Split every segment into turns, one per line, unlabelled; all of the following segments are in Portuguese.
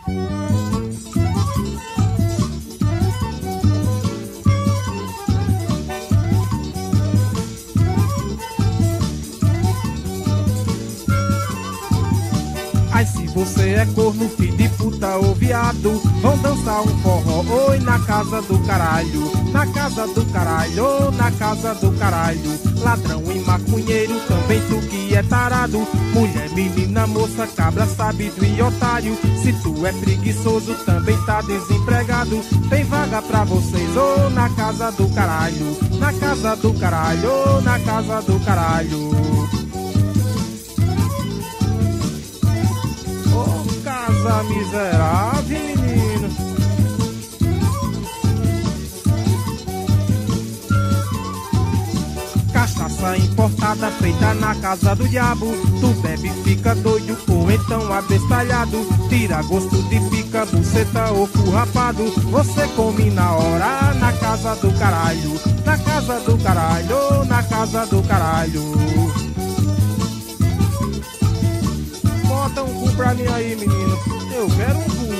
Ai, se você é corno, filho de puta ou viado, vão dançar um forró, oi, na casa do caralho. Na casa do caralho, na casa do caralho. Ladrão e maconheiro, também tu que é tarado. Mulher, menina, moça, cabra, sabido e otário. Se tu é preguiçoso, também tá desempregado. Tem vaga pra vocês, ô, na casa do caralho. Na casa do caralho, ô, na casa do caralho. Ô, casa miserável, menino. Cachaça importada feita na casa do diabo. Tu bebe, fica doido ou então abestalhado. Tira gosto de pica, buceta ou cu rapado. Você come na hora na casa do caralho. Na casa do caralho, na casa do caralho. Bota um cu pra mim aí, menino. Eu quero um cu.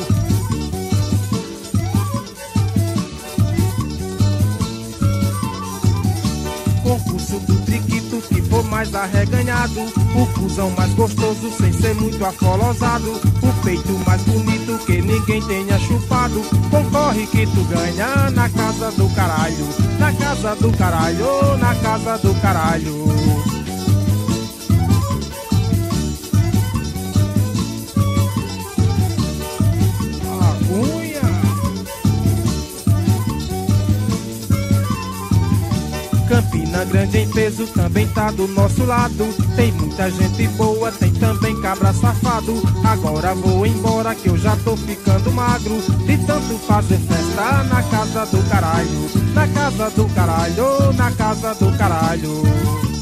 Concurso do triquito que for mais arreganhado. O cuzão mais gostoso sem ser muito afolosado. O peito mais bonito que ninguém tenha chupado. Concorre que tu ganha na casa do caralho. Na casa do caralho, na casa do caralho. Campina Grande em peso também tá do nosso lado. Tem muita gente boa, tem também cabra safado. Agora vou embora que eu já tô ficando magro de tanto fazer festa na casa do caralho. Na casa do caralho, na casa do caralho.